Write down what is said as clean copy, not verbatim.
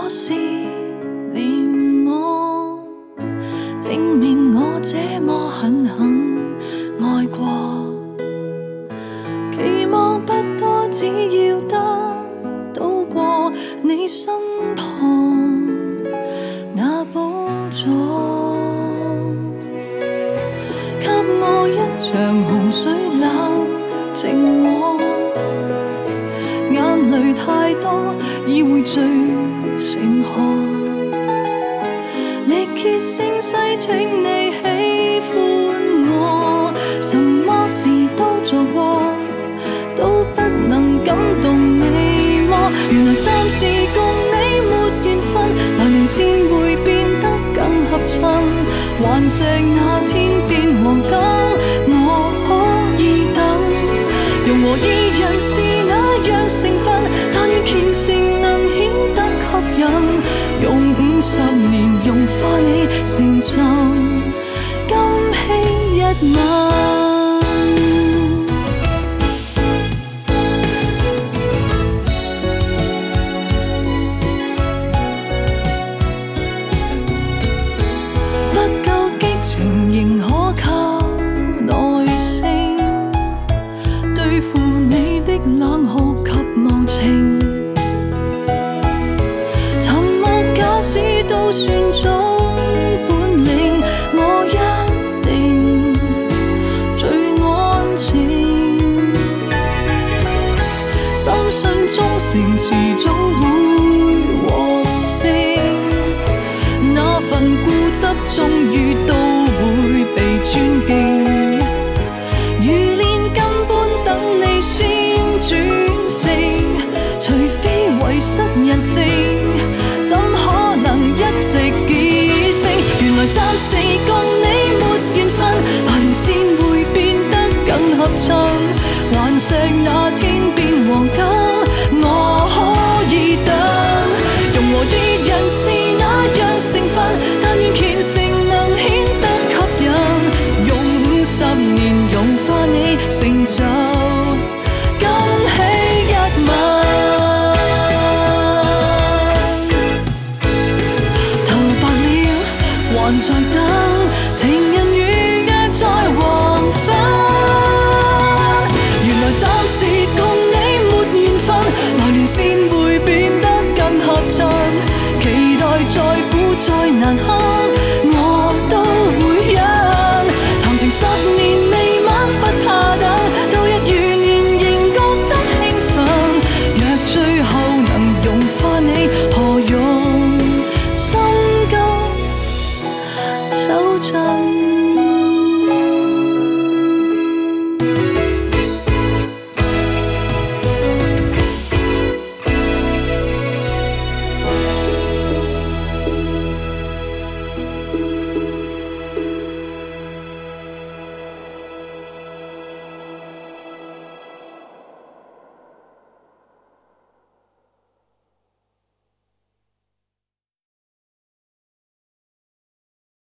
是连我，证明我这么狠爱过。期望不多，只要得到过你身旁那寶座，給我一場洪水冷靜我，眼淚太多已會醉成河，力竭聲勢請你喜歡我，什麼事都做過，都不能感動你麼？原來暫時共你沒緣分，來年漸會變得更合襯，頑石那天變黃金，我可以等。容和二人是那樣成分，但願虔誠能顯得吸引，用50年融化你成就，今夕一吻。情仍可靠耐性，對付你的冷酷及無情，沉默假使都算種本領，我一定最安靜，深信忠誠遲早會獲勝，那份固執終於都會被尊敬，如練根本等你先轉性，除非遺失人性，怎可能一直結冰？原來暫時共你沒緣分，來年先會變得更合襯，頑石那天變黃金，我可以等。融和二人是那樣成分，但願虔誠能顯得吸引，用50年融化你成就。